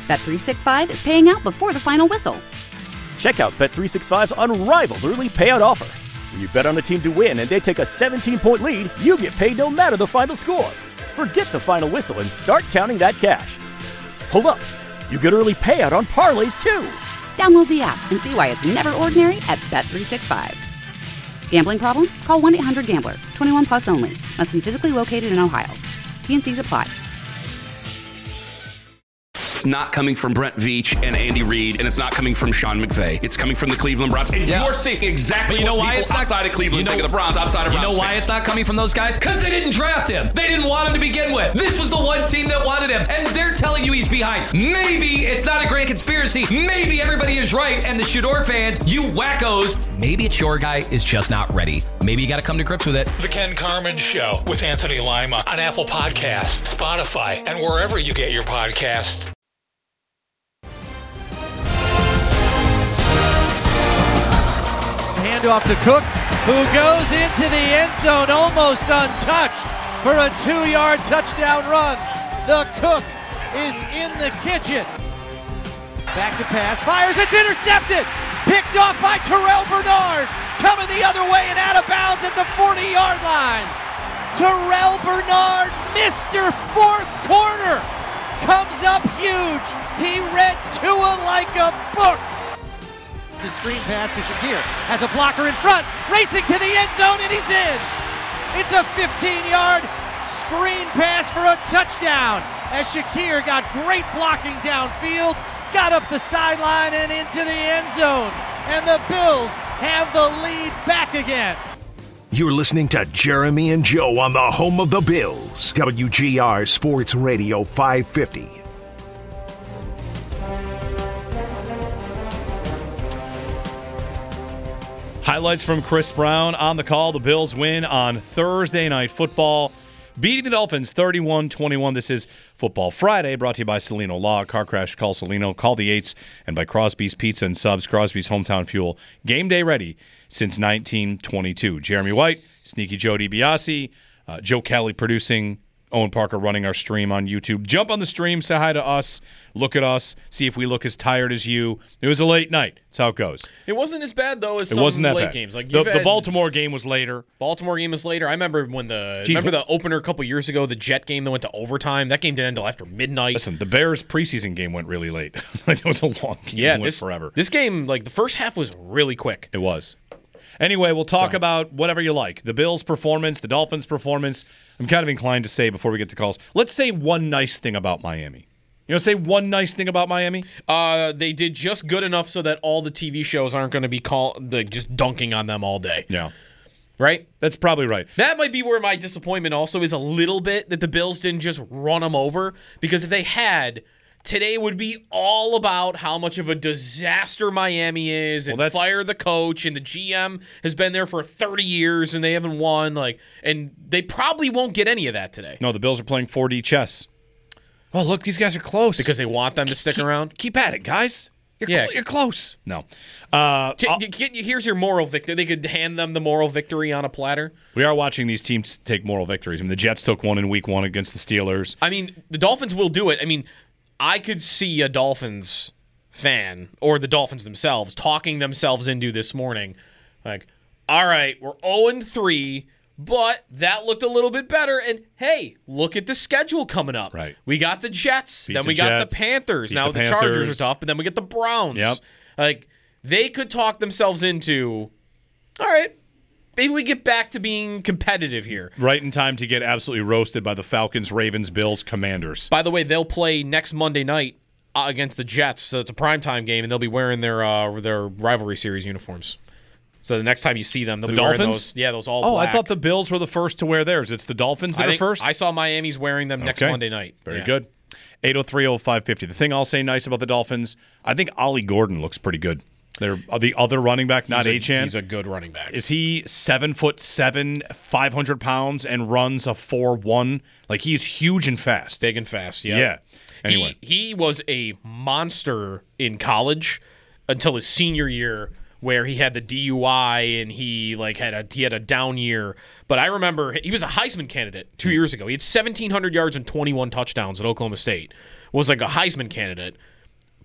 Bet365 is paying out before the final whistle. Check out Bet365's unrivaled early payout offer. When you bet on a team to win and they take a 17-point lead, you get paid no matter the final score. Forget the final whistle and start counting that cash. Hold up. You get early payout on parlays, too. Download the app and see why it's never ordinary at Bet365. Gambling problem? Call 1-800-GAMBLER. 21 plus only. Must be physically located in Ohio. T&Cs apply. It's not coming from Brent Veach and Andy Reid, and it's not coming from Sean McVay. It's coming from the Cleveland Browns. And you're seeing exactly what people outside of Cleveland think of the Browns, outside of Browns. You know why it's not coming from those guys? Because they didn't draft him. They didn't want him to begin with. This was the one team that wanted him, and they're telling you he's behind. Maybe it's not a grand conspiracy. Maybe everybody is right, and the Shador fans, you wackos, maybe it's your guy is just not ready. Maybe you got to come to grips with it. The Ken Carman Show with Anthony Lima on Apple Podcasts, Spotify, and wherever you get your podcasts. Handoff to Cook, who goes into the end zone almost untouched for a 2-yard touchdown run. The Cook is in the kitchen. Back to pass, fires, it's intercepted! Picked off by Terrell Bernard, coming the other way and out of bounds at the 40-yard line. Terrell Bernard, Mr. Fourth Quarter, comes up huge. He read Tua like a book. It's a screen pass to Shakir. Has a blocker in front, racing to the end zone, and he's in. It's a 15-yard screen pass for a touchdown as Shakir got great blocking downfield, got up the sideline and into the end zone. And the Bills have the lead back again. You're listening to Jeremy and Joe on the home of the Bills. WGR Sports Radio 550. Highlights from Chris Brown on the call. The Bills win on Thursday Night Football, beating the Dolphins 31-21. This is Football Friday, brought to you by Celino Law. Car crash, call Celino. Call the 8s. And by Crosby's Pizza and Subs, Crosby's Hometown Fuel. Game day ready since 1922. Jeremy White, Sneaky Joe DiBiase, Joe Kelly producing, Owen Parker running our stream on YouTube. Jump on the stream, say hi to us, look at us, see if we look as tired as you. It was a late night. That's how it goes. It wasn't as bad, though, as it some wasn't that late bad. games. Like the Baltimore game was later. Baltimore game was later. I remember when the opener a couple years ago, the Jet game that went to overtime. That game didn't end until after midnight. Listen, the Bears preseason game went really late. It was a long game. Yeah, it went forever. This game, like the first half was really quick. It was. Anyway, we'll talk about whatever you like. The Bills' performance, the Dolphins' performance. I'm kind of inclined to say before we get to calls, let's say one nice thing about Miami. You know, say one nice thing about Miami? They did just good enough so that all the TV shows aren't going to be just dunking on them all day. Yeah. Right? That's probably right. That might be where my disappointment also is a little bit, that the Bills didn't just run them over. Because if they had, today would be all about how much of a disaster Miami is and fire the coach, and the GM has been there for 30 years and they haven't won. And they probably won't get any of that today. No, the Bills are playing 4D chess. Oh, look, these guys are close. Because they want them to stick around? Keep at it, guys. You're close. No. Here's your moral victory. They could hand them the moral victory on a platter. We are watching these teams take moral victories. I mean, the Jets took one in week 1 against the Steelers. I mean, the Dolphins will do it. I mean, I could see a Dolphins fan or the Dolphins themselves talking themselves into this morning. Like, all right, we're 0-3, but that looked a little bit better. And, hey, look at the schedule coming up. Right. We got the Jets. Then we got the Panthers. Now the Chargers are tough, but then we get the Browns. Yep. Like, they could talk themselves into, all right, maybe we get back to being competitive here. Right in time to get absolutely roasted by the Falcons, Ravens, Bills, Commanders. By the way, they'll play next Monday night against the Jets, so it's a primetime game, and they'll be wearing their rivalry series uniforms. So the next time you see them, they'll be Dolphins? wearing those. Yeah, those all black. black. I thought the Bills were the first to wear theirs. It's the Dolphins that are first? I saw Miami's wearing them next Monday night. Very good. 803-0550. The thing I'll say nice about the Dolphins, I think Ollie Gordon looks pretty good. They're the other running back, not Achane. He's a good running back. Is he 7'7", 500 pounds, and runs a 4.1? Like, he's huge and fast. Big and fast, yeah. Yeah. Anyway. He was a monster in college until his senior year, where he had the DUI and he had a down year. But I remember he was a Heisman candidate 2 years ago. He had 1,700 yards and 21 touchdowns at Oklahoma State. Was like a Heisman candidate.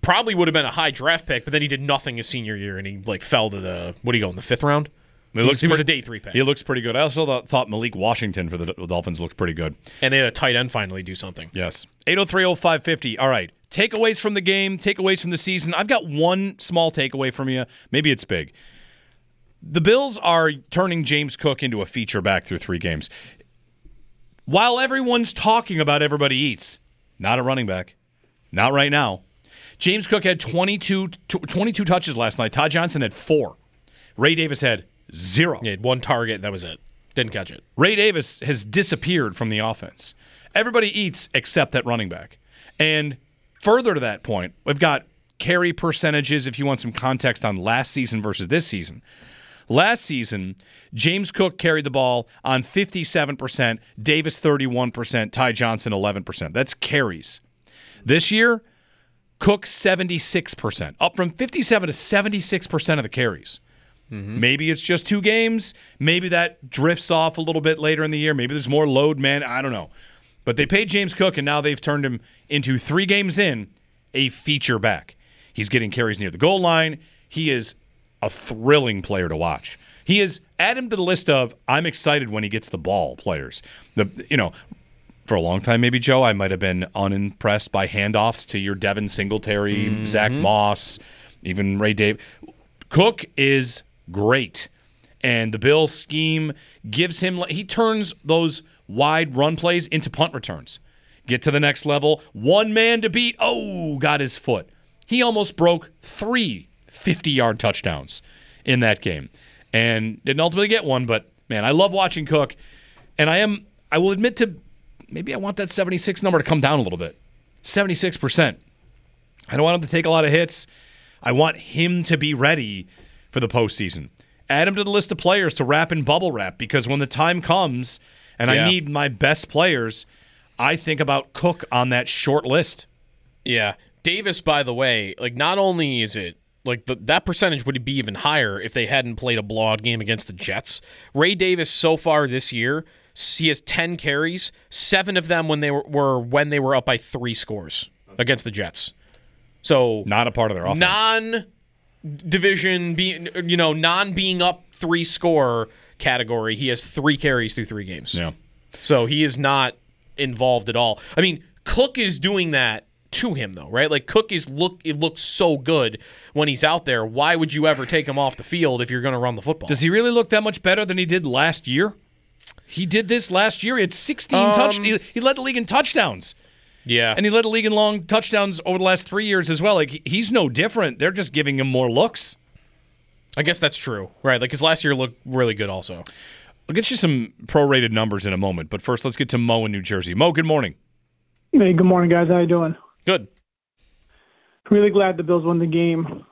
probably would have been a high draft pick, but then he did nothing his senior year, and he fell to the in the 5th round? He was a day 3 pick. He looks pretty good. I also thought Malik Washington for the Dolphins looked pretty good. And they had a tight end finally do something. Yes. 803-0550. All right. Takeaways from the game, takeaways from the season. I've got one small takeaway from you. Maybe it's big. The Bills are turning James Cook into a feature back through 3 games. While everyone's talking about everybody eats, not a running back. Not right now. James Cook had 22 touches last night. Ty Johnson had 4. Ray Davis had 0. He had 1 target, that was it. Didn't catch it. Ray Davis has disappeared from the offense. Everybody eats except that running back. And further to that point, we've got carry percentages if you want some context on last season versus this season. Last season, James Cook carried the ball on 57%, Davis 31%, Ty Johnson 11%. That's carries. This year, Cook 76%, up from 57 to 76% of the carries. Mm-hmm. Maybe it's just 2 games. Maybe that drifts off a little bit later in the year. Maybe there's more load, man. I don't know. But they paid James Cook, and now they've turned him into 3 games in a feature back. He's getting carries near the goal line. He is a thrilling player to watch. He is, add him to the list of I'm excited when he gets the ball players. For a long time, maybe, Joe, I might have been unimpressed by handoffs to your Devin Singletary, Zach Moss, even Ray Davis. Cook is great, and the Bills scheme gives him – he turns those wide run plays into punt returns. Get to the next level. 1 man to beat. Oh, got his foot. He almost broke 3 50-yard touchdowns in that game and didn't ultimately get one, but, man, I love watching Cook, and I will admit to – maybe I want that 76 number to come down a little bit. 76%. I don't want him to take a lot of hits. I want him to be ready for the postseason. Add him to the list of players to wrap in bubble wrap, because when the time comes and I need my best players, I think about Cook on that short list. Yeah. Davis, by the way, not only is it that percentage would be even higher if they hadn't played a blowout game against the Jets. Ray Davis so far this year, he has 10 carries, 7 of them when they were up by 3 scores against the Jets. So not a part of their offense. Non-division, non-being up 3 score category, he has 3 carries through 3 games. Yeah. So he is not involved at all. I mean, Cook is doing that to him, though, right? Cook it looks so good when he's out there. Why would you ever take him off the field if you're going to run the football? Does he really look that much better than he did last year? He did this last year. He had 16 touchdowns. He led the league in touchdowns. Yeah. And he led the league in long touchdowns over the last 3 years as well. He's no different. They're just giving him more looks. I guess that's true. Right, because last year looked really good also. I'll get you some prorated numbers in a moment, but first let's get to Mo in New Jersey. Mo, good morning. Hey, good morning, guys. How you doing? Good. Really glad the Bills won the game.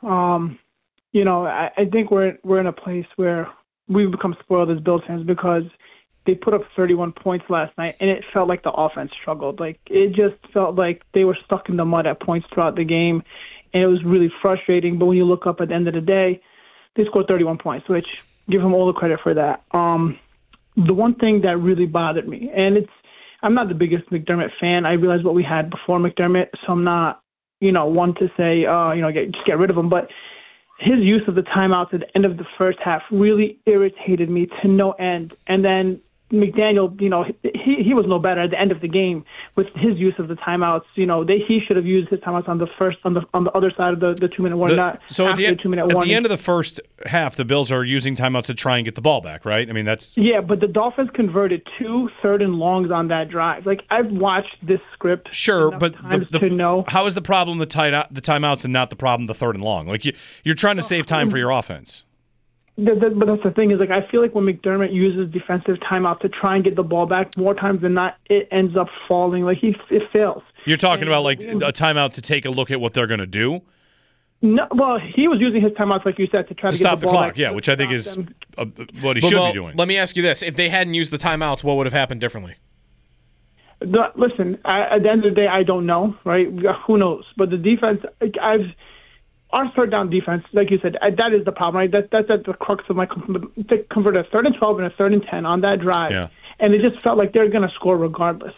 I think we're in a place where we've become spoiled as Bills fans because they put up 31 points last night, and it felt like the offense struggled. It just felt like they were stuck in the mud at points throughout the game, and it was really frustrating. But when you look up at the end of the day, they scored 31 points, which give them all the credit for that. The one thing that really bothered me, and I'm not the biggest McDermott fan. I realize what we had before McDermott, so I'm not, one to say, just get rid of him. But his use of the timeouts at the end of the first half really irritated me to no end. And then McDaniel, he was no better at the end of the game with his use of the timeouts. He should have used his timeouts on the other side of the 2-minute warning, not so after the 2-minute warning. At the end of the first half, the Bills are using timeouts to try and get the ball back, right? I mean, that's but the Dolphins converted 2 third and longs on that drive. I've watched this script. Sure, but to know how is the problem the timeouts and not the problem the third and long? You're trying to save time for your offense. But that's the thing is, I feel like when McDermott uses defensive timeout to try and get the ball back, more times than not, it ends up falling. It fails. You're talking about a timeout to take a look at what they're going to do? No, well, he was using his timeouts, like you said, to try to stop get the clock, back. Yeah, which I think is what he should be doing. Let me ask you this. If they hadn't used the timeouts, what would have happened differently? Listen, at the end of the day, I don't know, right? Who knows? But the defense, our third down defense, like you said, that is the problem, right? That's at the crux of they converted a 3rd and 12 and a 3rd and 10 on that drive. Yeah. And it just felt like they're going to score regardless.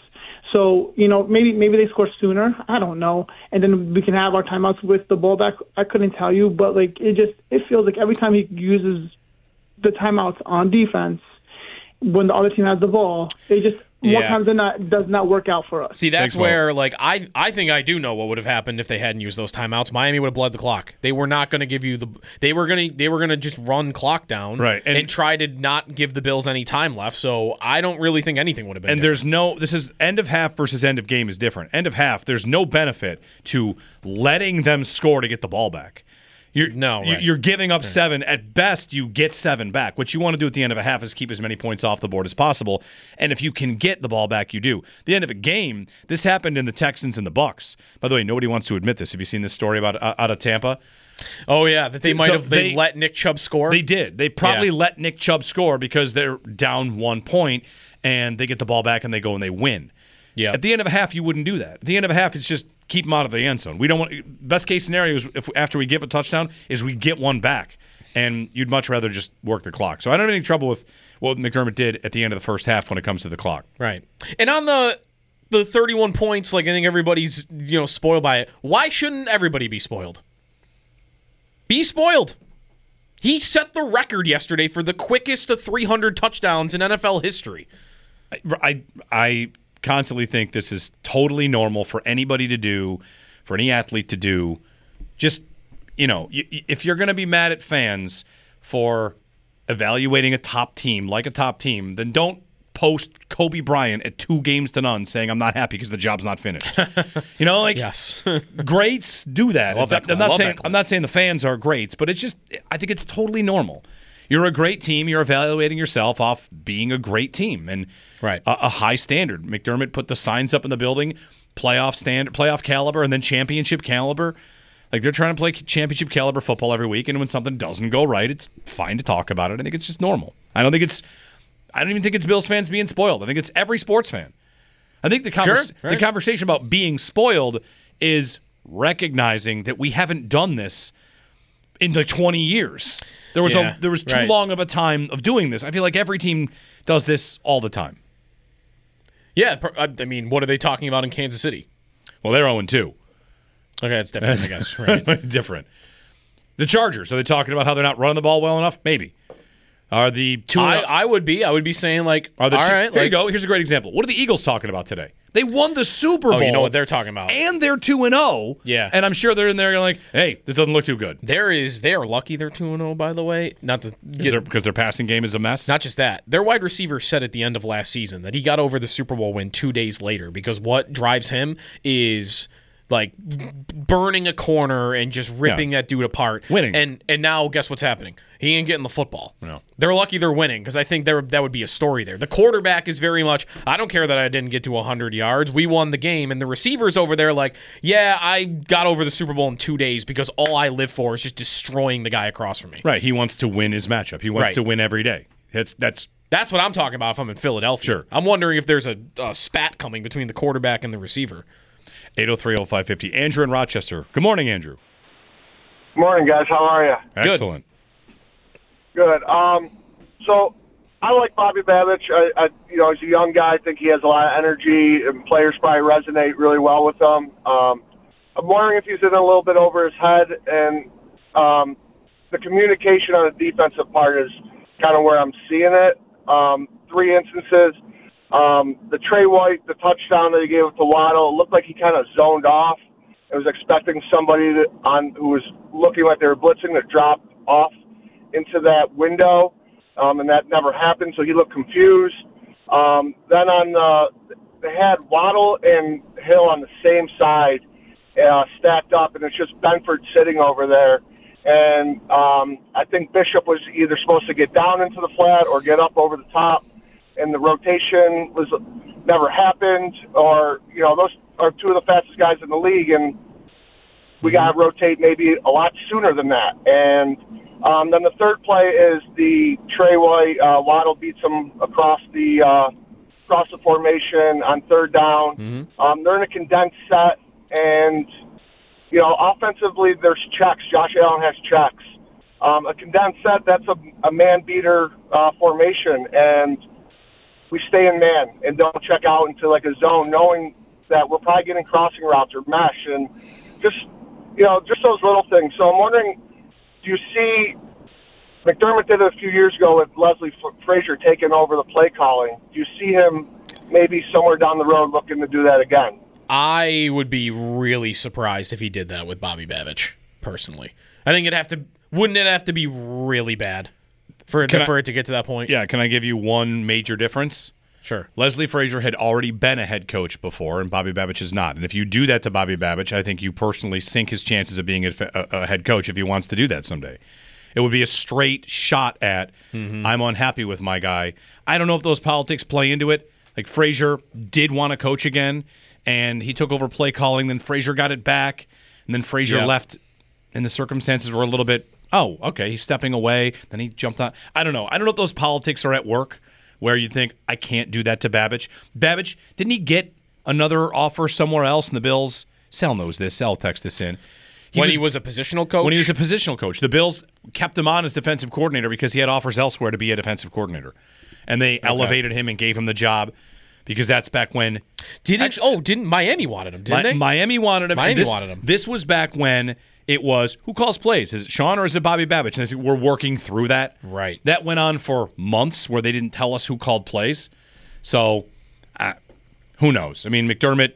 So, maybe they score sooner. I don't know. And then we can have our timeouts with the ball back. I couldn't tell you, but it feels like every time he uses the timeouts on defense, when the other team has the ball, more times than not, does not work out for us. See, that's where, I think I do know what would have happened if they hadn't used those timeouts. Miami would have bled the clock. They were not going to give you they were going to just run clock down, right, and try to not give the Bills any time left. So I don't really think anything would have been. And this is end of half versus end of game is different. End of half, there's no benefit to letting them score to get the ball back. You're giving up 7. At best, you get 7 back. What you want to do at the end of a half is keep as many points off the board as possible. And if you can get the ball back, you do. At the end of a game, this happened in the Texans and the Bucs. By the way, nobody wants to admit this. Have you seen this story about out of Tampa? Oh, yeah, that they might have let Nick Chubb score? They did. They probably let Nick Chubb score because they're down 1 point, and they get the ball back, and they go and they win. Yeah. At the end of a half, you wouldn't do that. At the end of a half, it's just keep them out of the end zone. We don't want. Best case scenario is if after we give a touchdown is we get one back, and you'd much rather just work the clock. So I don't have any trouble with what McDermott did at the end of the first half when it comes to the clock. Right. And on the 31 points, I think everybody's spoiled by it. Why shouldn't everybody be spoiled? Be spoiled. He set the record yesterday for the quickest of 300 touchdowns in NFL history. I constantly think this is totally normal for anybody to do, for any athlete to do. Just, if you're going to be mad at fans for evaluating a top team like a top team, then don't post Kobe Bryant at 2-0 saying I'm not happy because the job's not finished. Yes. Greats do that. I'm not saying the fans are greats, but it's just I think it's totally normal. You're a great team. You're evaluating yourself off being a great team and a high standard. McDermott put the signs up in the building, playoff caliber, and then championship caliber. They're trying to play championship caliber football every week, and when something doesn't go right, it's fine to talk about it. I think it's just normal. I don't even think it's Bills fans being spoiled. I think it's every sports fan. I think the conversation about being spoiled is recognizing that we haven't done this in 20 years. There was too long of a time of doing this. I feel like every team does this all the time. Yeah, I mean, what are they talking about in Kansas City? Well, they're 0-2. Okay, that's different, I guess. Right. Different. The Chargers, are they talking about how they're not running the ball well enough? Maybe. Are the two? I would be saying there you go. Here's a great example. What are the Eagles talking about today? They won the Super Bowl. Oh, you know what they're talking about. And they're 2-0. Yeah. And I'm sure they're in there like, hey, this doesn't look too good. They are lucky they're 2-0, by the way. Because their passing game is a mess? Not just that. Their wide receiver said at the end of last season that he got over the Super Bowl win 2 days later because what drives him is burning a corner and just ripping that dude apart. Winning. And now guess what's happening? He ain't getting the football. No. They're lucky they're winning because I think that would be a story there. The quarterback is very much, I don't care that I didn't get to 100 yards. We won the game. And the receivers over there I got over the Super Bowl in 2 days because all I live for is just destroying the guy across from me. Right. He wants to win his matchup. He wants to win every day. That's what I'm talking about if I'm in Philadelphia. Sure. I'm wondering if there's a spat coming between the quarterback and the receiver. 803-0550. Andrew in Rochester. Good morning, Andrew. Good morning, guys. How are you? Excellent. Good. So I like Bobby Babich. As a young guy, I think he has a lot of energy, and players probably resonate really well with him. I'm wondering if he's in a little bit over his head, and the communication on the defensive part is kind of where I'm seeing it. 3 instances. The Trey White, the touchdown that he gave to Waddle, looked like he kind of zoned off. I was expecting somebody who was looking like they were blitzing to drop off into that window, and that never happened, so he looked confused. Then they had Waddle and Hill on the same side, stacked up, and it's just Benford sitting over there. And I think Bishop was either supposed to get down into the flat or get up over the top, and the rotation never happened, or, those are 2 of the fastest guys in the league, and we got to rotate maybe a lot sooner than that. And then the third play is the Trey White, Waddle beats him across the formation on 3rd down. Mm-hmm. They're in a condensed set, and, offensively there's checks. Josh Allen has checks. A condensed set, that's a man-beater formation, and we stay in man and don't check out into like a zone, knowing that we're probably getting crossing routes or mesh, and just those little things. So I'm wondering, do you see McDermott did it a few years ago with Leslie Frazier taking over the play calling? Do you see him maybe somewhere down the road looking to do that again? I would be really surprised if he did that with Bobby Babich, personally. I think wouldn't it have to be really bad for it to get to that point? Yeah, can I give you one major difference? Sure. Leslie Frazier had already been a head coach before, and Bobby Babich is not. And if you do that to Bobby Babich, I think you personally sink his chances of being a head coach if he wants to do that someday. It would be a straight shot at, I'm unhappy with my guy. I don't know if those politics play into it. Like, Frazier did want to coach again, and he took over play calling. Then Frazier got it back, and then Frazier left, and the circumstances were a little bit, he's stepping away. Then he jumped on. I don't know. I don't know if those politics are at work where you think, I can't do that to Babich. Babich, didn't he get another offer somewhere else, and the Bills, Sal knows this, Sal text this in. When he was a positional coach? When he was a positional coach. The Bills kept him on as defensive coordinator because he had offers elsewhere to be a defensive coordinator. And they elevated him and gave him the job because that's back when... Didn't Miami wanted him, didn't they? Miami wanted him. Miami wanted him. This was back when it was, who calls plays? Is it Sean or is it Bobby Babich? And they said, we're working through that. Right. That went on for months where they didn't tell us who called plays. So, who knows? I mean, McDermott...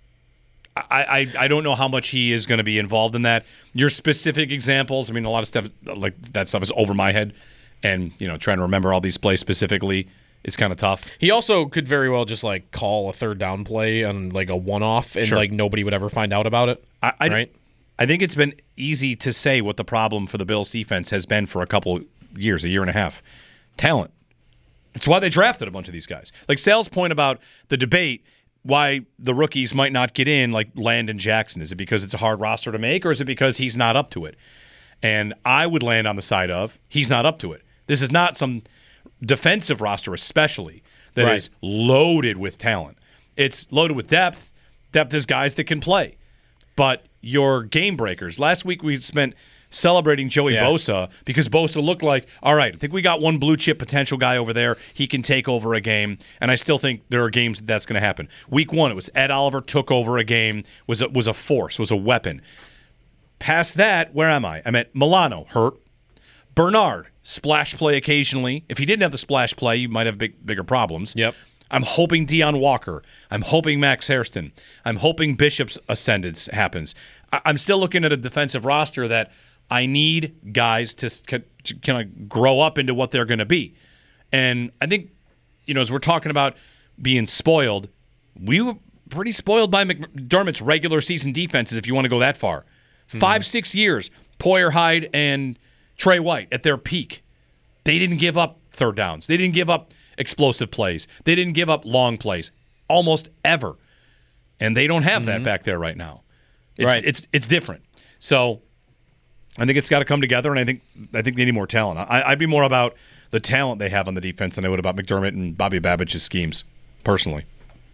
I don't know how much he is going to be involved in that. Your specific examples, I mean, a lot of stuff, like that stuff is over my head. And, trying to remember all these plays specifically is kind of tough. He also could very well just, call a third down play on, a one-off, and, nobody would ever find out about it, right? I think it's been easy to say what the problem for the Bills' defense has been for a couple years, a year and a half. Talent. It's why they drafted a bunch of these guys. Like Sal's point about the debate, why the rookies might not get in, like Landon Jackson. Is it because it's a hard roster to make, or is it because he's not up to it? And I would land on the side of he's not up to it. This is not some defensive roster especially that is loaded with talent. It's loaded with depth. Depth is guys that can play. But your game breakers. Last week we spent celebrating Joey Bosa because Bosa looked like, all right, I think we got one blue chip potential guy over there. He can take over a game, and I still think there are games that's going to happen. Week 1, it was Ed Oliver took over a game, was a force, was a weapon. Past that, where am I? I'm at Milano, hurt. Bernard, splash play occasionally. If he didn't have the splash play, you might have bigger problems. Yep. I'm hoping Deion Walker. I'm hoping Max Hairston. I'm hoping Bishop's ascendance happens. I'm still looking at a defensive roster that I need guys to kind of grow up into what they're going to be. And I think, as we're talking about being spoiled, we were pretty spoiled by McDermott's regular season defenses, if you want to go that far. 5-6 years, Poyer, Hyde, and Trey White at their peak. They didn't give up third downs. They didn't give up explosive plays. They didn't give up long plays almost ever. And they don't have that back there right now. It's different. So I think it's got to come together, and I think they need more talent. I'd be more about the talent they have on the defense than I would about McDermott and Bobby Babich's schemes, personally.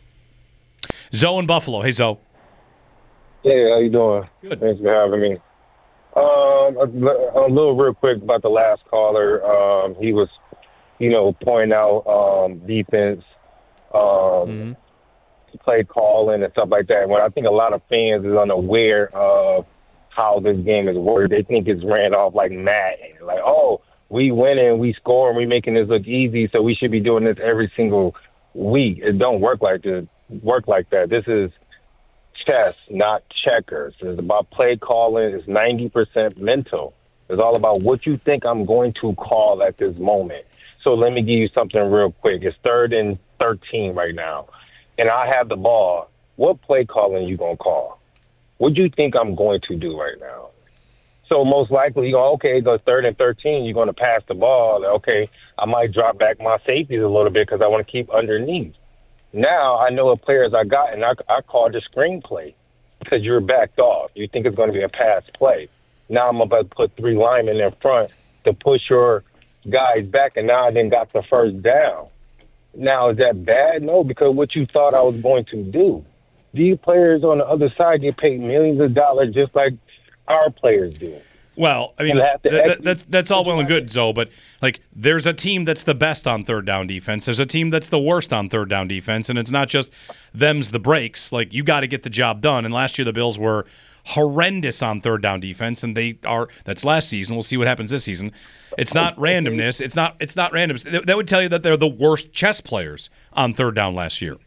Zoe in Buffalo. Hey, Zoe. Hey, how you doing? Good. Thanks for having me. A little real quick about the last caller. He was, pointing out defense, play calling and stuff like that. When I think a lot of fans is unaware of how this game is worked. They think it's ran off like Madden. Like, oh, we winning, we scoring, we making this look easy, so we should be doing this every single week. It don't work like that. This is chess, not checkers. It's about play calling. It's 90% mental. It's all about what you think I'm going to call at this moment. So let me give you something real quick. It's 3rd and 13 right now, and I have the ball. What play calling you going to call? What do you think I'm going to do right now? So most likely, you go, okay, the 3rd and 13, you're going to pass the ball. Okay, I might drop back my safeties a little bit because I want to keep underneath. Now I know what players I got, and I called the screenplay because you're backed off. You think it's going to be a pass play. Now I'm about to put 3 linemen in front to push your guys back, and now I then got the first down. Now, is that bad? No, because what you thought I was going to do. These players on the other side get paid millions of dollars just like our players do. Well, I mean, that's all well and good, Zoe, but like there's a team that's the best on third down defense. There's a team that's the worst on third down defense, and it's not just them's the breaks. Like, you got to get the job done. And last year the Bills were horrendous on third down defense, and that's last season. We'll see what happens this season. It's not randomness. It's not randomness. That would tell you that they're the worst chess players on third down last year.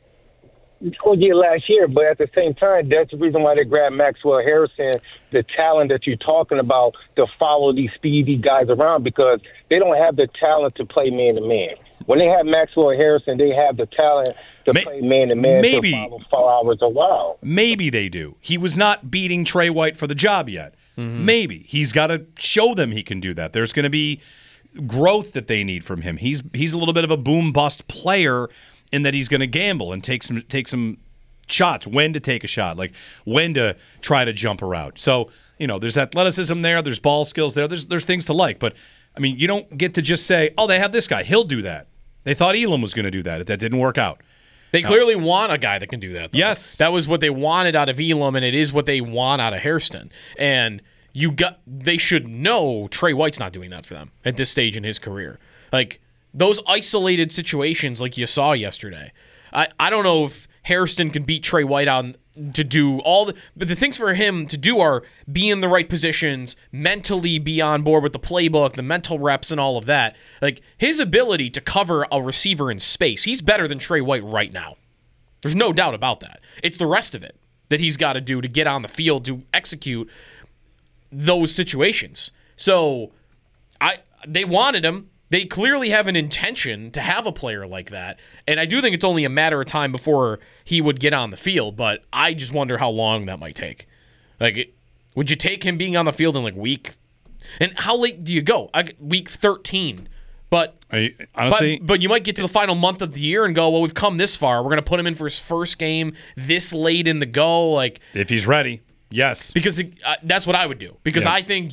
Last year, but at the same time, that's the reason why they grabbed Maxwell Harrison, the talent that you're talking about, to follow these speedy guys around, because they don't have the talent to play man-to-man. When they have Maxwell Harrison, they have the talent to play man-to-man to follow hours a while. Maybe they do. He was not beating Trey White for the job yet. Mm-hmm. Maybe. He's got to show them he can do that. There's going to be growth that they need from him. He's a little bit of a boom-bust player in that he's going to gamble and take some shots, when to take a shot, like when to try to jump a route. So, there's athleticism there, there's ball skills there, there's things to like. But, I mean, you don't get to just say, oh, they have this guy, he'll do that. They thought Elam was going to do that. That didn't work out. They clearly want a guy that can do that, though. Yes. That was what they wanted out of Elam, and it is what they want out of Hairston. And they should know Trey White's not doing that for them at this stage in his career. Like, those isolated situations like you saw yesterday. I don't know if Hairston can beat Trey White on to do all but the things for him to do are be in the right positions, mentally be on board with the playbook, the mental reps and all of that. Like, his ability to cover a receiver in space, he's better than Trey White right now. There's no doubt about that. It's the rest of it that he's got to do to get on the field to execute those situations. So they wanted him. They clearly have an intention to have a player like that, and I do think it's only a matter of time before he would get on the field, but I just wonder how long that might take. Like, would you take him being on the field in, like, week? And how late do you go? Week 13. But honestly, but you might get to the final month of the year and go, well, we've come this far. We're going to put him in for his first game this late in the go. Like, if he's ready, yes. Because that's what I would do. Because I think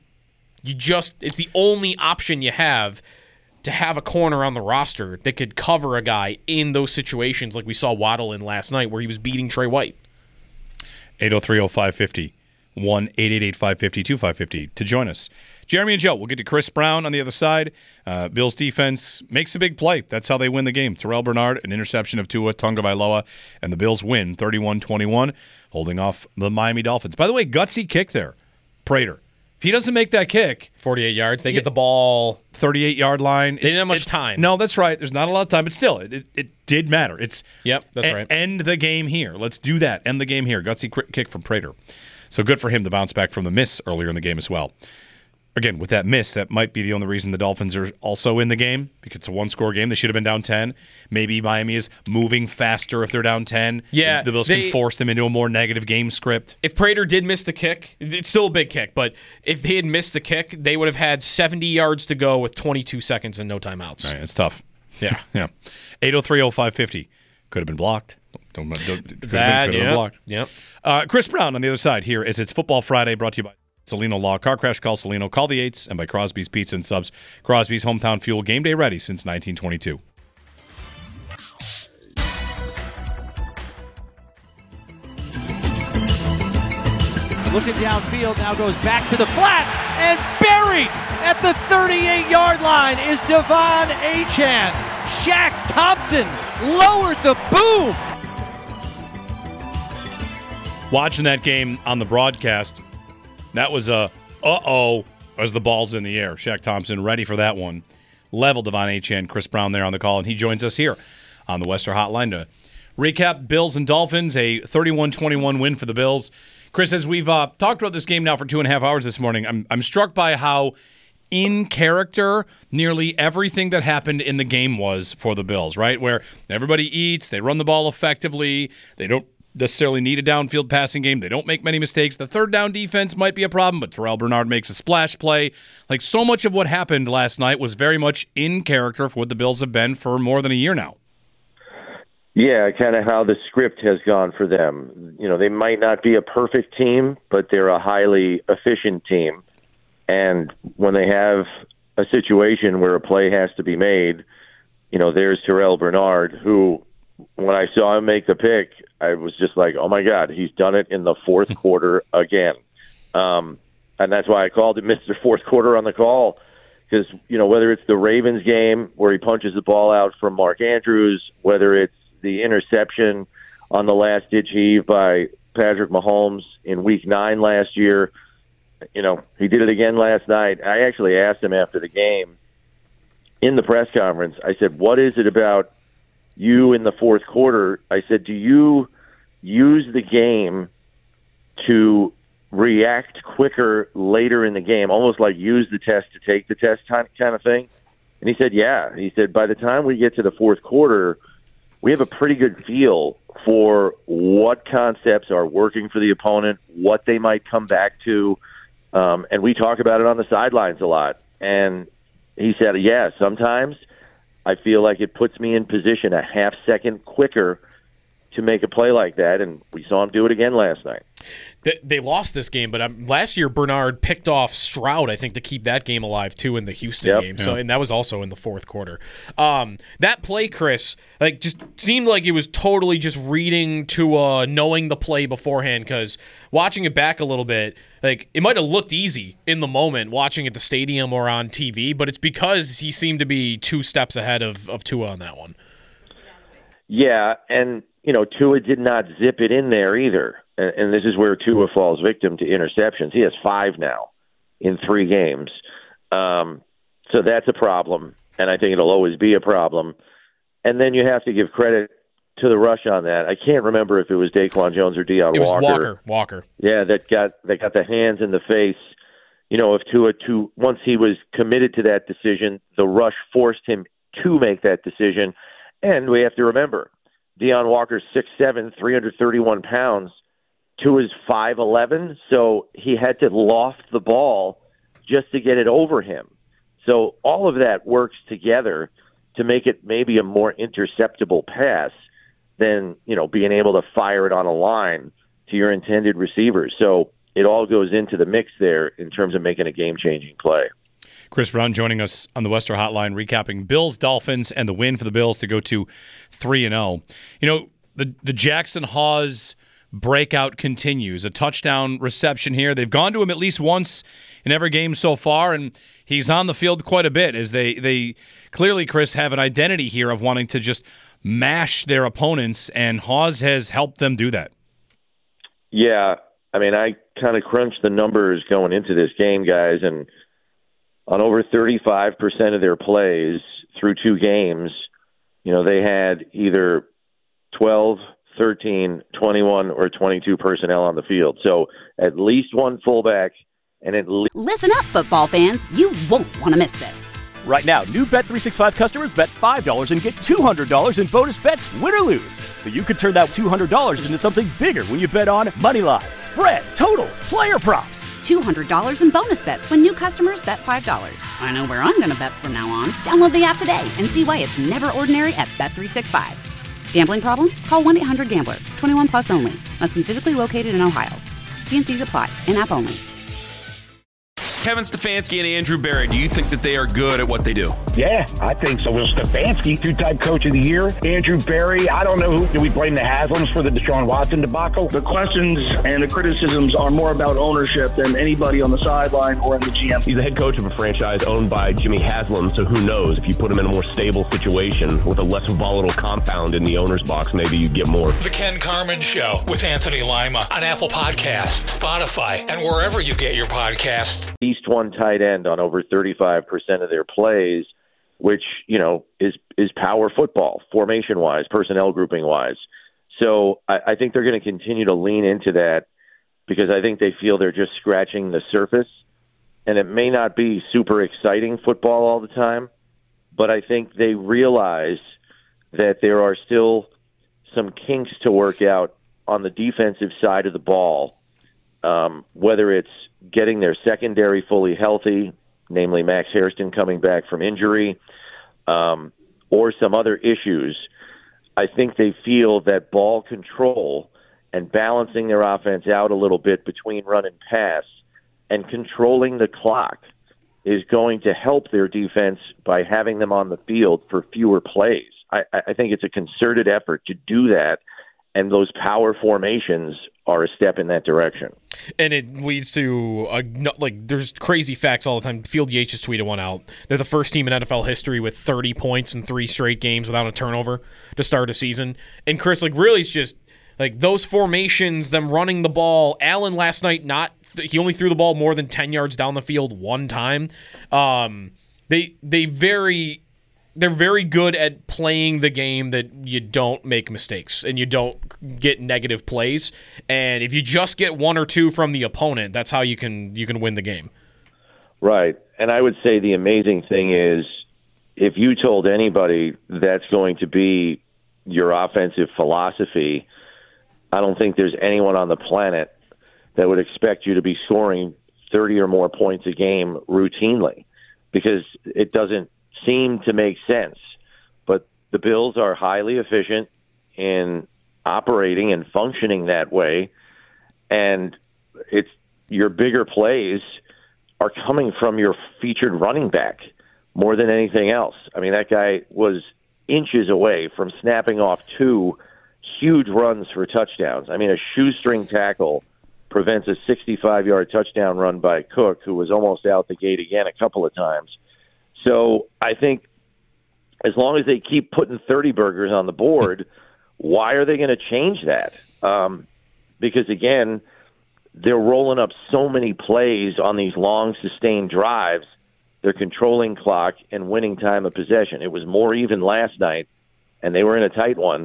it's the only option you have to have a corner on the roster that could cover a guy in those situations like we saw Waddle in last night where he was beating Trey White. 803-0550, 1-888-550-2550 to join us. Jeremy and Joe, we'll get to Chris Brown on the other side. Bills defense makes a big play. That's how they win the game. Terrell Bernard, an interception of Tua Tagovailoa, and the Bills win 31-21, holding off the Miami Dolphins. By the way, gutsy kick there, Prater. If he doesn't make that kick, 48 yards, they get the ball 38-yard line. They didn't have much time. No, that's right. There's not a lot of time, but still, it did matter. Yep, that's right. End the game here. Let's do that. End the game here. Gutsy kick from Prater. So good for him to bounce back from the miss earlier in the game as well. Again, with that miss, that might be the only reason the Dolphins are also in the game, because it's a one-score game. They should have been down 10. Maybe Miami is moving faster if they're down 10. Yeah, the Bills can force them into a more negative game script. If Prater did miss the kick, it's still a big kick, but if they had missed the kick, they would have had 70 yards to go with 22 seconds and no timeouts. All right, it's tough. Yeah. 803-0550. Could have been blocked. Could have been blocked. Yep. Chris Brown on the other side here as it's Football Friday, brought to you by Salino Law. Car crash, call Salino. Call the 8s, and by Crosby's Pizza and Subs. Crosby's Hometown Fuel, game day ready since 1922. Looking downfield, now goes back to the flat, and buried at the 38-yard line is Devon Achane. Shaq Thompson lowered the boom. Watching that game on the broadcast, that was a uh-oh as the ball's in the air. Shaq Thompson ready for that one. Level Devon Achane, Chris Brown there on the call, and he joins us here on the Western Hotline to recap Bills and Dolphins, a 31-21 win for the Bills. Chris, as we've talked about this game now for 2.5 hours this morning, I'm struck by how in character nearly everything that happened in the game was for the Bills, right? Where everybody eats, they run the ball effectively, they don't necessarily need a downfield passing game. They don't make many mistakes. The third down defense might be a problem, but Terrell Bernard makes a splash play. Like, so much of what happened last night was very much in character for what the Bills have been for more than a year now. Yeah, kind of how the script has gone for them. You know, they might not be a perfect team, but they're a highly efficient team. And when they have a situation where a play has to be made, you know, there's Terrell Bernard, who, when I saw him make the pick, I was just like, oh, my God, he's done it in the fourth quarter again. I And that's why I called it Mr. Fourth Quarter on the call. Because, whether it's the Ravens game where he punches the ball out from Mark Andrews, whether it's the interception on the last-ditch heave by Patrick Mahomes in Week 9 last year, he did it again last night. I actually asked him after the game in the press conference, I said, what is it about you in the fourth quarter? I said, do you use the game to react quicker later in the game, almost like use the test to take the test kind of thing? And he said, yeah. He said, by the time we get to the fourth quarter, we have a pretty good feel for what concepts are working for the opponent, what they might come back to, and we talk about it on the sidelines a lot. And he said, yeah, sometimes I feel like it puts me in position a half second quicker to make a play like that, and we saw him do it again last night. They lost this game, but last year Bernard picked off Stroud, I think, to keep that game alive too in the Houston game. So, and that was also in the fourth quarter. That play, Chris, just seemed like it was totally just reading to knowing the play beforehand. Because watching it back a little bit, it might have looked easy in the moment watching at the stadium or on TV, but it's because he seemed to be 2 steps ahead of Tua on that one. Yeah, and Tua did not zip it in there either. And this is where Tua falls victim to interceptions. He has 5 now in 3 games. So that's a problem, and I think it'll always be a problem. And then you have to give credit to the rush on that. I can't remember if it was Daquan Jones or Deion Walker. It was Walker. Yeah, that got the hands in the face. If Tua, once he was committed to that decision, the rush forced him to make that decision. And we have to remember, Deion Walker's 6'7", 331 pounds. Tua's 5'11", so he had to loft the ball just to get it over him. So all of that works together to make it maybe a more interceptable pass than, being able to fire it on a line to your intended receivers. So it all goes into the mix there in terms of making a game-changing play. Chris Brown joining us on the Western Hotline, recapping Bills-Dolphins and the win for the Bills to go to 3-0. The Jackson Hawes breakout continues. A touchdown reception here. They've gone to him at least once in every game so far, and he's on the field quite a bit as they clearly, Chris, have an identity here of wanting to just mash their opponents, and Hawes has helped them do that. Yeah, I kind of crunched the numbers going into this game, guys, and on over 35% of their plays through 2 games, they had either 12, 13, 21, or 22 personnel on the field. So at least one fullback and at least... Listen up, football fans. You won't want to miss this. Right now, new Bet365 customers bet $5 and get $200 in bonus bets, win or lose. So you could turn that $200 into something bigger when you bet on moneyline, spread, totals, player props. $200 in bonus bets when new customers bet $5. I know where I'm going to bet from now on. Download the app today and see why it's never ordinary at Bet365. Gambling problem? Call 1-800-GAMBLER. 21 plus only. Must be physically located in Ohio. T&Cs apply. In-app only. Kevin Stefanski and Andrew Berry, do you think that they are good at what they do? Yeah, I think so. Will Stefanski, 2-time coach of the year. Andrew Berry, I don't know do we blame the Haslams for the Deshaun Watson debacle? The questions and the criticisms are more about ownership than anybody on the sideline or in the GM. He's the head coach of a franchise owned by Jimmy Haslam, so who knows? If you put him in a more stable situation with a less volatile compound in the owner's box, maybe you get more. The Ken Carman Show with Anthony Lima on Apple Podcasts, Spotify, and wherever you get your podcasts. Least one tight end on over 35% of their plays, which, is power football, formation-wise, personnel grouping-wise. So I think they're going to continue to lean into that because I think they feel they're just scratching the surface. And it may not be super exciting football all the time, but I think they realize that there are still some kinks to work out on the defensive side of the ball, whether it's getting their secondary fully healthy, namely Max Hairston coming back from injury, or some other issues. I think they feel that ball control and balancing their offense out a little bit between run and pass and controlling the clock is going to help their defense by having them on the field for fewer plays. I think it's a concerted effort to do that, and those power formations are a step in that direction. And it leads to, there's crazy facts all the time. Field Yates just tweeted one out. They're the first team in NFL history with 30 points in 3 straight games without a turnover to start a season. And Chris, really, it's just, those formations, them running the ball. Allen last night, he only threw the ball more than 10 yards down the field one time. They're very good at playing the game that you don't make mistakes and you don't get negative plays. And if you just get 1 or 2 from the opponent, that's how you can win the game. Right. And I would say the amazing thing is if you told anybody that's going to be your offensive philosophy, I don't think there's anyone on the planet that would expect you to be scoring 30 or more points a game routinely, because it doesn't seem to make sense. But the Bills are highly efficient in operating and functioning that way, and it's your bigger plays are coming from your featured running back more than anything else. I mean, that guy was inches away from snapping off 2 huge runs for touchdowns. I mean, a shoestring tackle prevents a 65-yard touchdown run by Cook, who was almost out the gate again a couple of times. So I think as long as they keep putting 30 burgers on the board, why are they going to change that? Because, again, they're rolling up so many plays on these long, sustained drives. They're controlling clock and winning time of possession. It was more even last night, and they were in a tight one.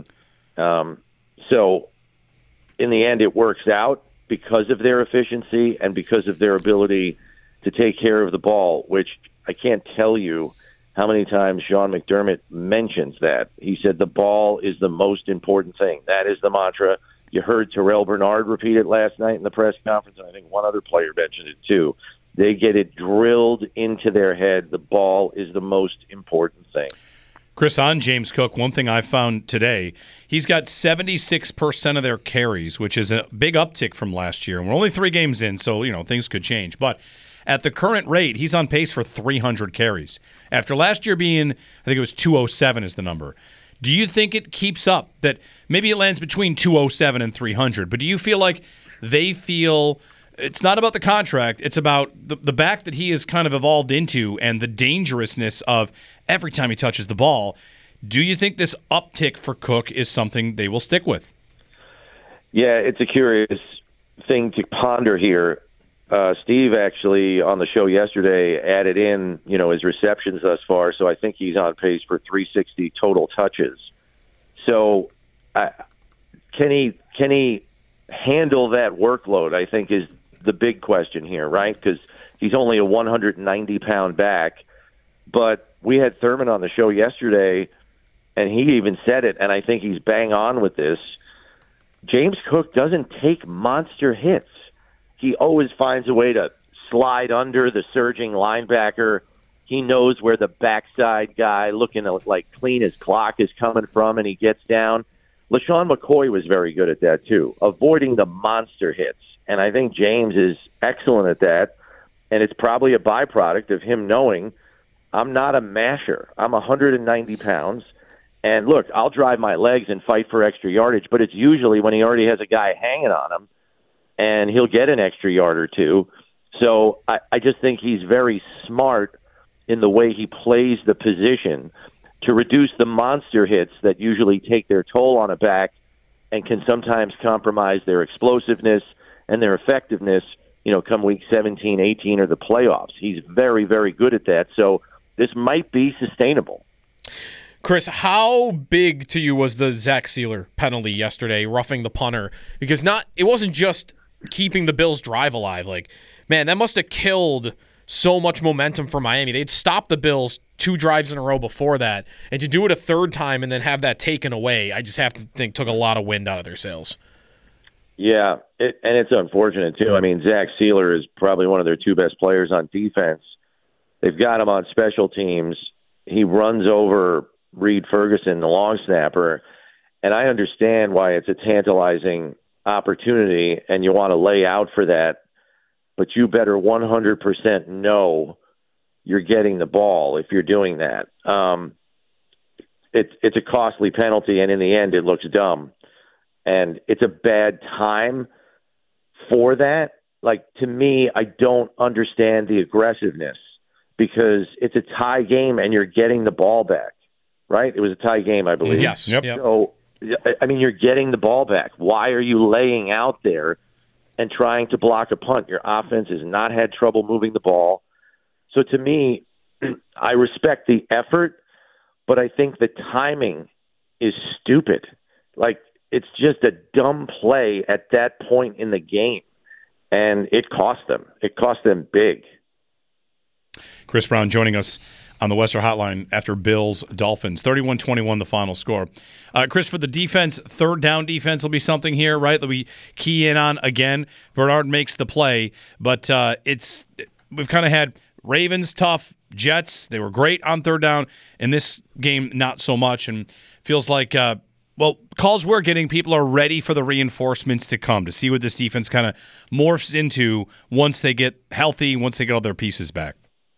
So in the end, it works out because of their efficiency and because of their ability to take care of the ball, which I can't tell you how many times Sean McDermott mentions that. He said the ball is the most important thing. That is the mantra. You heard Terrell Bernard repeat it last night in the press conference, and I think one other player mentioned it too. They get it drilled into their head. The ball is the most important thing. Chris, on James Cook, one thing I found today, he's got 76% of their carries, which is a big uptick from last year. And we're only 3 games in, so, things could change. But at the current rate, he's on pace for 300 carries. After last year being, I think it was 207 is the number. Do you think it keeps up, that maybe it lands between 207 and 300, but do you feel like they feel it's not about the contract, it's about the back that he has kind of evolved into and the dangerousness of every time he touches the ball? Do you think this uptick for Cook is something they will stick with? Yeah, it's a curious thing to ponder here. Steve actually on the show yesterday added in, his receptions thus far, so I think he's on pace for 360 total touches. So can he handle that workload, I think, is the big question here, right? Because he's only a 190-pound back. But we had Thurman on the show yesterday, and he even said it, and I think he's bang on with this. James Cook doesn't take monster hits. He always finds a way to slide under the surging linebacker. He knows where the backside guy looking like clean as clock is coming from, and he gets down. LaShawn McCoy was very good at that, too, avoiding the monster hits. And I think James is excellent at that, and it's probably a byproduct of him knowing I'm not a masher. I'm 190 pounds, and look, I'll drive my legs and fight for extra yardage, but it's usually when he already has a guy hanging on him, and he'll get an extra yard or two. So I just think he's very smart in the way he plays the position to reduce the monster hits that usually take their toll on a back and can sometimes compromise their explosiveness and their effectiveness, come week 17, 18, or the playoffs. He's very, very good at that. So this might be sustainable. Chris, how big to you was the Zach Sealer penalty yesterday, roughing the punter? Because it wasn't just keeping the Bills' drive alive. Man, that must have killed so much momentum for Miami. They'd stopped the Bills 2 drives in a row before that, and to do it a third time and then have that taken away, I just have to think took a lot of wind out of their sails. Yeah, and it's unfortunate, too. I mean, Zach Sealer is probably one of their 2 best players on defense. They've got him on special teams. He runs over Reed Ferguson, the long snapper, and I understand why it's a tantalizing opportunity and you want to lay out for that, but you better 100% know you're getting the ball if you're doing that. It's a costly penalty, and in the end, it looks dumb. And it's a bad time for that. Like, to me, I don't understand the aggressiveness because it's a tie game and you're getting the ball back, right? It was a tie game, I believe. Yes. Yep. So, I mean, you're getting the ball back. Why are you laying out there and trying to block a punt? Your offense has not had trouble moving the ball. So to me, I respect the effort, but I think the timing is stupid. Like, it's just a dumb play at that point in the game, and it cost them. It cost them big. Chris Brown joining us on the Western Hotline after Bills-Dolphins. 31-21 the final score. Chris, for the defense, third down defense will be something here, right, that we key in on again. Bernard makes the play, but we've kind of had Ravens tough, Jets, they were great on third down. In this game, not so much, and feels like, calls we're getting, people are ready for the reinforcements to come, to see what this defense kind of morphs into once they get healthy, once they get all their pieces back.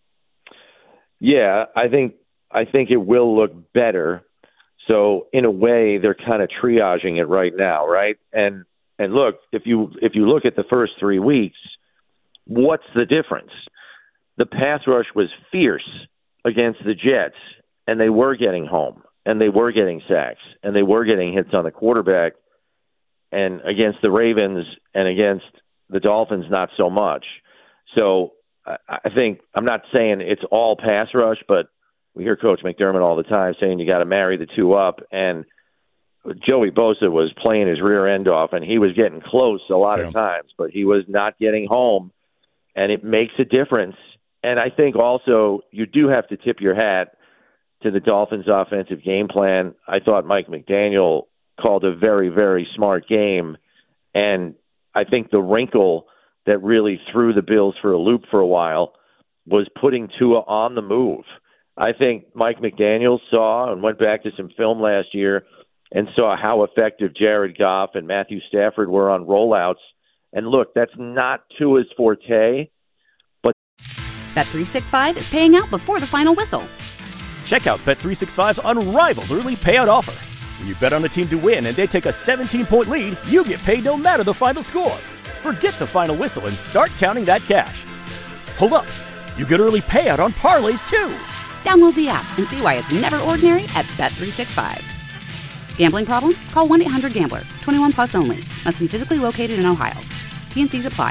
Yeah, I think it will look better. So in a way, they're kind of triaging it right now, right? And look, if you look at the first 3 weeks, what's the difference? The pass rush was fierce against the Jets, and they were getting home, and they were getting sacks, and they were getting hits on the quarterback. And against the Ravens and against the Dolphins, not so much. So I think, I'm not saying it's all pass rush, but we hear Coach McDermott all the time saying you got to marry the two up. And Joey Bosa was playing his rear end off, and he was getting close a lot of times, but he was not getting home, and it makes a difference. And I think also you do have to tip your hat to the Dolphins' offensive game plan. I thought Mike McDaniel called a very, very smart game, and I think the wrinkle that really threw the Bills for a loop for a while was putting Tua on the move. I think Mike McDaniel saw and went back to some film last year and saw how effective Jared Goff and Matthew Stafford were on rollouts. And look, that's not Tua's forte, but Bet365 is paying out before the final whistle. Check out Bet365's unrivaled early payout offer. When you bet on a team to win and they take a 17-point lead, you get paid no matter the final score. Forget the final whistle and start counting that cash. Hold up. You get early payout on parlays, too. Download the app and see why it's never ordinary at Bet365. Gambling problem? Call 1-800-GAMBLER. 21 plus only. Must be physically located in Ohio. T&Cs apply.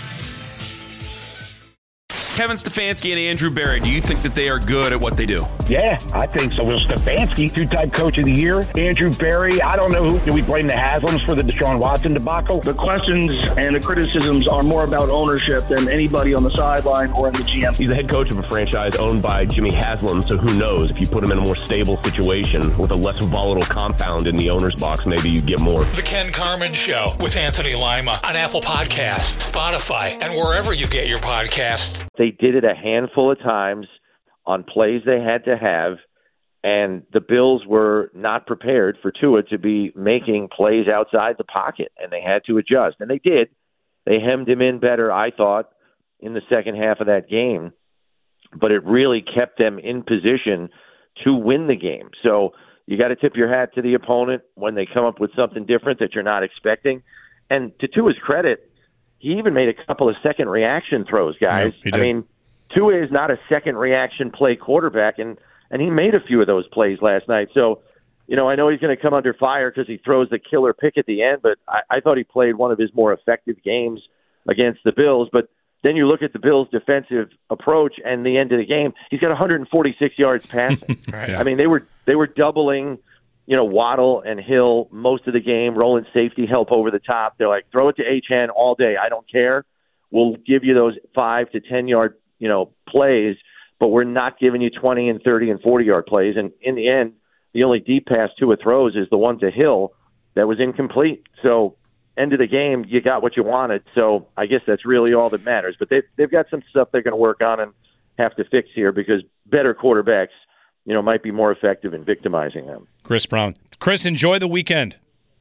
Kevin Stefanski and Andrew Berry, do you think that they are good at what they do? Yeah, I think so. Will Stefanski, two-time coach of the year. Andrew Berry, I don't know who. Do we blame the Haslams for the Deshaun Watson debacle? The questions and the criticisms are more about ownership than anybody on the sideline or in the GM. He's the head coach of a franchise owned by Jimmy Haslam, so who knows? If you put him in a more stable situation with a less volatile compound in the owner's box, maybe you get more. The Ken Carman Show with Anthony Lima on Apple Podcasts, Spotify, and wherever you get your podcasts. They did it a handful of times on plays they had to have, and the Bills were not prepared for Tua to be making plays outside the pocket, and they had to adjust. And they did. They hemmed him in better, I thought, in the second half of that game, but it really kept them in position to win the game. So you got to tip your hat to the opponent when they come up with something different that you're not expecting. And to Tua's credit, he even made a couple of second reaction throws, guys. Yeah, he did. I mean, Tua is not a second reaction play quarterback, and he made a few of those plays last night. So, I know he's going to come under fire because he throws the killer pick at the end, but I thought he played one of his more effective games against the Bills. But then you look at the Bills' defensive approach and the end of the game, he's got 146 yards passing. Right. I mean, they were doubling, Waddle and Hill most of the game, rolling safety help over the top. They're like, throw it to Achane all day. I don't care. We'll give you those 5 to 10 yard plays, but we're not giving you 20 and 30 and 40-yard plays. And in the end, the only deep pass Tua throws is the one to Hill that was incomplete. So end of the game, you got what you wanted. So I guess that's really all that matters. But they've got some stuff they're going to work on and have to fix here because better quarterbacks, might be more effective in victimizing them. Chris Brown. Chris, enjoy the weekend.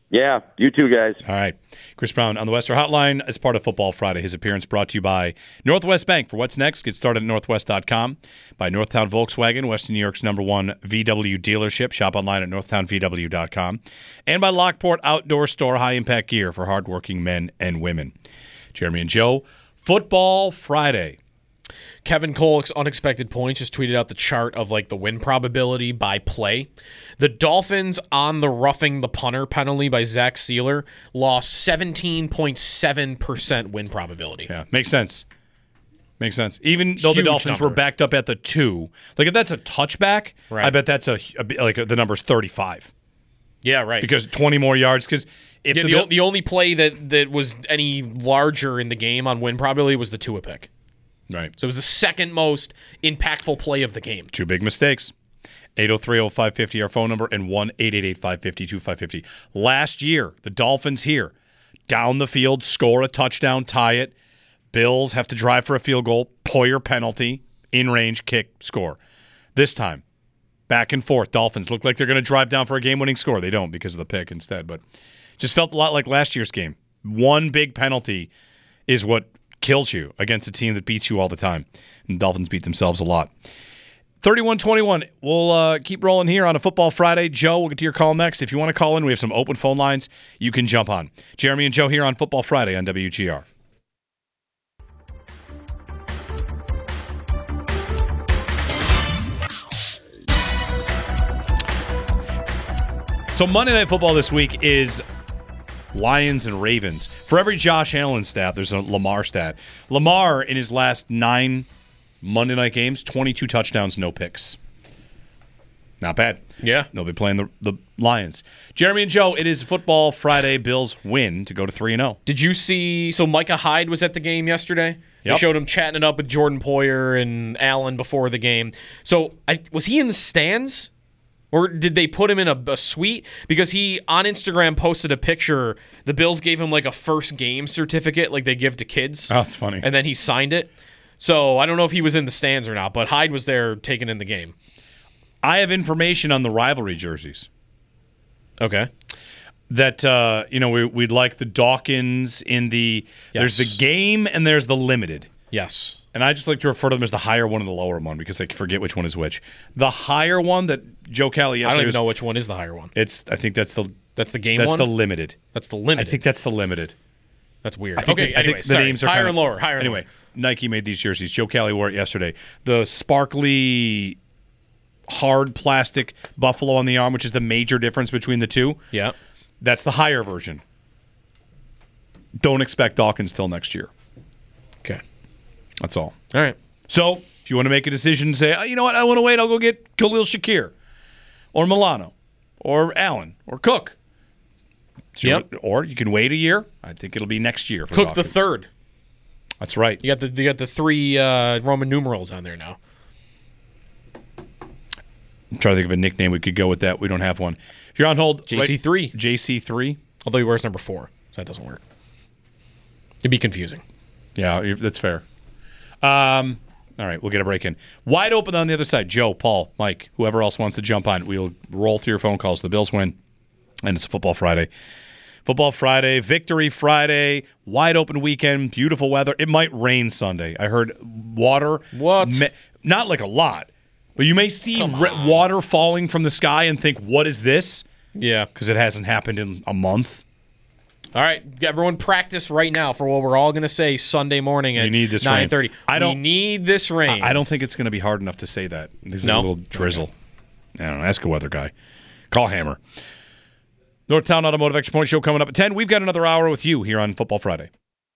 Yeah, you too, guys. All right. Chris Brown on the Western Hotline as part of Football Friday. His appearance brought to you by Northwest Bank. For what's next, get started at northwest.com. By Northtown Volkswagen, Western New York's #1 VW dealership. Shop online at northtownvw.com. And by Lockport Outdoor Store, high-impact gear for hardworking men and women. Jeremy and Joe, Football Friday. Kevin Cole's Unexpected Points just tweeted out the chart of like the win probability by play. The Dolphins on the roughing the punter penalty by Zach Sealer lost 17.7% win probability. Yeah, makes sense. Makes sense. Even though the Dolphins were backed up at the 2, like if that's a touchback, right. I bet that's the number's 35. Yeah, right. Because 20 more yards. Because if the only play that was any larger in the game on win probability was the Tua pick. Right. So it was the second most impactful play of the game. 2 big mistakes. 803-0550, our phone number, and 1-888-552-550. Last year, the Dolphins here, down the field, score a touchdown, tie it. Bills have to drive for a field goal, Poyer penalty, in-range, kick, score. This time, back and forth, Dolphins look like they're going to drive down for a game-winning score. They don't because of the pick instead, but just felt a lot like last year's game. One big penalty is what kills you against a team that beats you all the time. And the Dolphins beat themselves a lot. 31-21. We'll keep rolling here on a Football Friday. Joe, we'll get to your call next. If you want to call in, we have some open phone lines. You can jump on. Jeremy and Joe here on Football Friday on WGR. So Monday Night Football this week is Lions and Ravens. For every Josh Allen stat, there's a Lamar stat. Lamar, in his last 9 Monday night games, 22 touchdowns, no picks. Not bad. Yeah. They'll be playing the Lions. Jeremy and Joe, it is Football Friday. Bills win to go to 3-0. Did you see, so Micah Hyde was at the game yesterday? Yep. They showed him chatting it up with Jordan Poyer and Allen before the game. So was he in the stands? Or did they put him in a suite? Because he, on Instagram, posted a picture. The Bills gave him like a first game certificate like they give to kids. Oh, that's funny. And then he signed it. So I don't know if he was in the stands or not, but Hyde was there taking in the game. I have information on the rivalry jerseys. Okay. That, we'd like the Dawkins in the... Yes. There's the game and there's the limited. Yes. And I just like to refer to them as the higher one and the lower one because I forget which one is which. The higher one that Joe Kelly yesterday... I don't even know which one is the higher one. I think that's the... That's the game one? one? That's the limited. That's the limited. I think that's the limited. That's weird. I think the names are higher and lower. Higher and lower. Lower. Nike made these jerseys. Joe Kelly wore it yesterday. The sparkly, hard plastic buffalo on the arm, which is the major difference between the two. Yeah. That's the higher version. Don't expect Dawkins till next year. Okay. That's all. All right. So, if you want to make a decision and say, oh, you know what, I want to wait, I'll go get Khalil Shakir or Milano or Allen or Cook. So or you can wait a year. I think it'll be next year for Cook Dawkins. the third. That's right. You got the 3 Roman numerals on there now. I'm trying to think of a nickname we could go with that. We don't have one. If you're on hold, JC3. JC3. Although he wears number 4, so that doesn't work. It'd be confusing. Yeah, that's fair. All right, we'll get a break in. Wide open on the other side. Joe, Paul, Mike, whoever else wants to jump on. We'll roll through your phone calls. The Bills win, and it's a Football Friday. Football Friday, Victory Friday, wide open weekend, beautiful weather. It might rain Sunday. I heard water. What? Not like a lot, but you may see water falling from the sky and think, what is this? Yeah. Because it hasn't happened in a month. All right, everyone practice right now for what we're all going to say Sunday morning at 9:30. We need this rain. I don't think it's going to be hard enough to say that. This is a little drizzle. Okay. I don't know. Ask a weather guy. Call Hammer. Northtown Automotive Extra Point Show coming up at 10. We've got another hour with you here on Football Friday.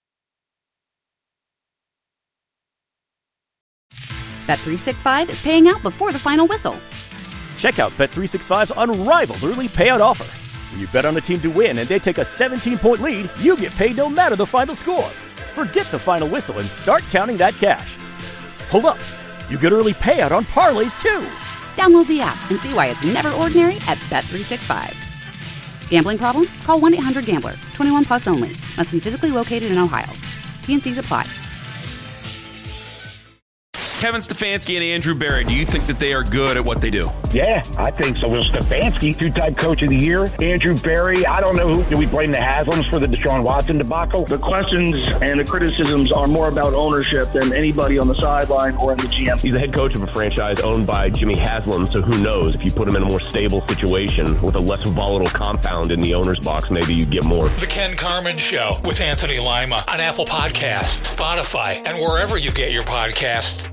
Bet365 is paying out before the final whistle. Check out Bet365's unrivaled early payout offer. When you bet on a team to win and they take a 17-point lead, you get paid no matter the final score. Forget the final whistle and start counting that cash. Hold up. You get early payout on parlays, too. Download the app and see why it's never ordinary at Bet365. Gambling problem? Call 1-800-GAMBLER. 21 plus only. Must be physically located in Ohio. T&Cs apply. Kevin Stefanski and Andrew Berry, do you think that they are good at what they do? Yeah, I think so. Will Stefanski, two-time coach of the year. Andrew Berry, I don't know do we blame the Haslams for the Deshaun Watson debacle? The questions and the criticisms are more about ownership than anybody on the sideline or in the GM. He's the head coach of a franchise owned by Jimmy Haslam, so who knows? If you put him in a more stable situation with a less volatile compound in the owner's box, maybe you get more. The Ken Carman Show with Anthony Lima on Apple Podcasts, Spotify, and wherever you get your podcasts.